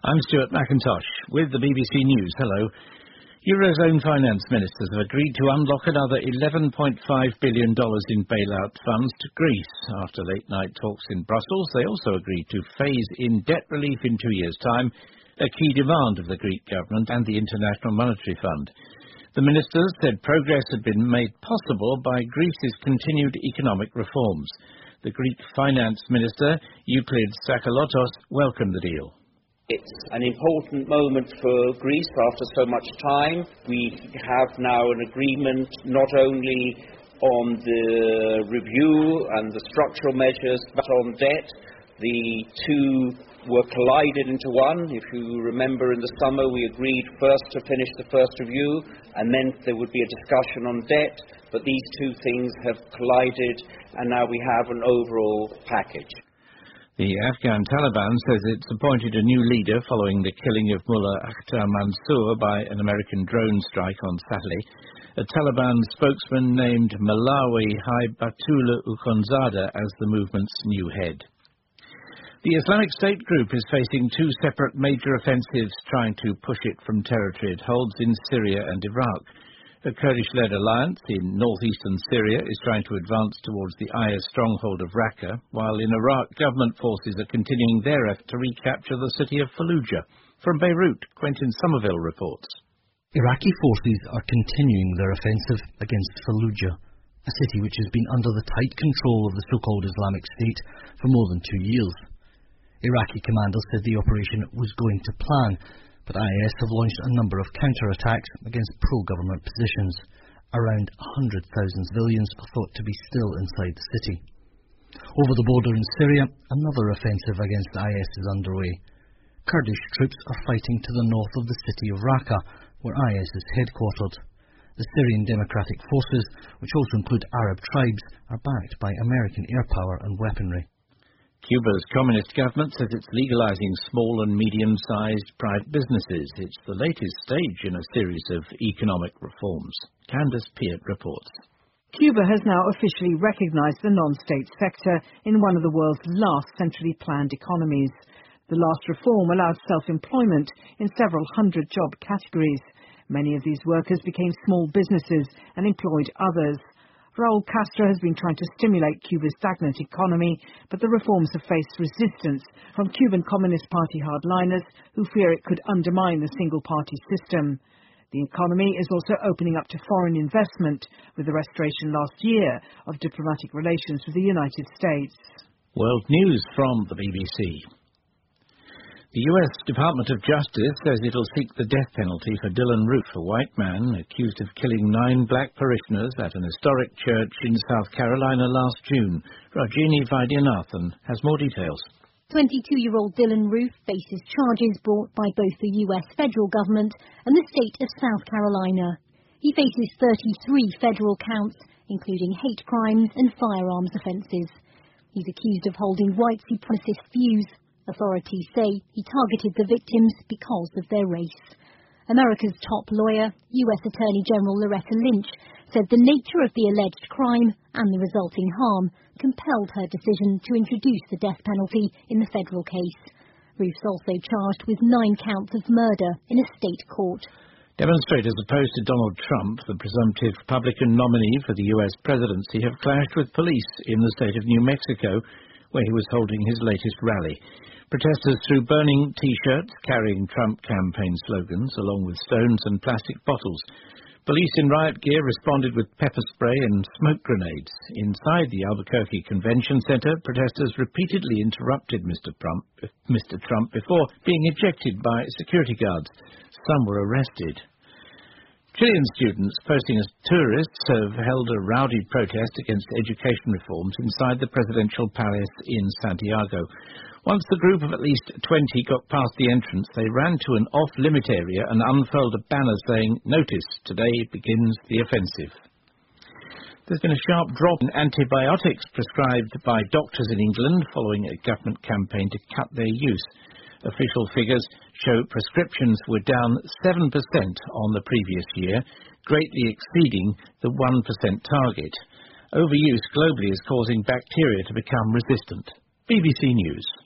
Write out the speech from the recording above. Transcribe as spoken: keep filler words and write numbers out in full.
I'm Stuart McIntosh with the B B C News. Hello. Eurozone finance ministers have agreed to unlock another eleven point five billion dollars in bailout funds to Greece. After late-night talks in Brussels, they also agreed to phase in debt relief in two years' time, a key demand of the Greek government and the International Monetary Fund. The ministers said progress had been made possible by Greece's continued economic reforms. The Greek finance minister, Euclid Tsakalotos, welcomed the deal. It's an important moment for Greece after so much time. We have now an agreement not only on the review and the structural measures, but on debt. The two were collided into one. If you remember, in the summer we agreed first to finish the first review, and then there would be a discussion on debt. But these two things have collided, and now we have an overall package. The Afghan Taliban says it's appointed a new leader following the killing of Mullah Akhtar Mansour by an American drone strike on Saturday. A Taliban spokesman named Malawi Haibatullah Akhundzada as the movement's new head. The Islamic State group is facing two separate major offensives trying to push it from territory it holds in Syria and Iraq. A Kurdish-led alliance in northeastern Syria is trying to advance towards the I S stronghold of Raqqa, while in Iraq government forces are continuing their effort to recapture the city of Fallujah. From Beirut, Quentin Somerville reports. Iraqi forces are continuing their offensive against Fallujah, a city which has been under the tight control of the so-called Islamic State for more than two years. Iraqi commanders said the operation was going to plan, but I S have launched a number of counter-attacks against pro-government positions. Around one hundred thousand civilians are thought to be still inside the city. Over the border in Syria, another offensive against I S is underway. Kurdish troops are fighting to the north of the city of Raqqa, where I S is headquartered. The Syrian Democratic Forces, which also include Arab tribes, are backed by American air power and weaponry. Cuba's communist government says it's legalizing small and medium-sized private businesses. It's the latest stage in a series of economic reforms. Candace Peart reports. Cuba has now officially recognized the non-state sector in one of the world's last centrally planned economies. The last reform allowed self-employment in several hundred job categories. Many of these workers became small businesses and employed others. Raul Castro has been trying to stimulate Cuba's stagnant economy, but the reforms have faced resistance from Cuban Communist Party hardliners who fear it could undermine the single-party system. The economy is also opening up to foreign investment, with the restoration last year of diplomatic relations with the United States. World News from the B B C. The U S Department of Justice says it'll seek the death penalty for Dylan Roof, a white man accused of killing nine black parishioners at an historic church in South Carolina last June. Rajini Vaidyanathan has more details. twenty-two-year-old Dylan Roof faces charges brought by both the U S federal government and the state of South Carolina. He faces thirty-three federal counts, including hate crimes and firearms offences. He's accused of holding white supremacist views. Authorities say he targeted the victims because of their race. America's top lawyer, U S Attorney General Loretta Lynch, said the nature of the alleged crime and the resulting harm compelled her decision to introduce the death penalty in the federal case. Roof's also charged with nine counts of murder in a state court. Demonstrators opposed to Donald Trump, the presumptive Republican nominee for the U S presidency, have clashed with police in the state of New Mexico, where he was holding his latest rally. Protesters threw burning T-shirts carrying Trump campaign slogans, along with stones and plastic bottles. Police in riot gear responded with pepper spray and smoke grenades. Inside the Albuquerque Convention Center, protesters repeatedly interrupted Mister Trump, Mister Trump before being ejected by security guards. Some were arrested. Chilean students posing as tourists have held a rowdy protest against education reforms inside the presidential palace in Santiago. Once the group of at least twenty got past the entrance, they ran to an off-limit area and unfurled a banner saying, "Notice, today begins the offensive." There's been a sharp drop in antibiotics prescribed by doctors in England following a government campaign to cut their use. Official figures show prescriptions were down seven percent on the previous year, greatly exceeding the one percent target. Overuse globally is causing bacteria to become resistant. B B C News.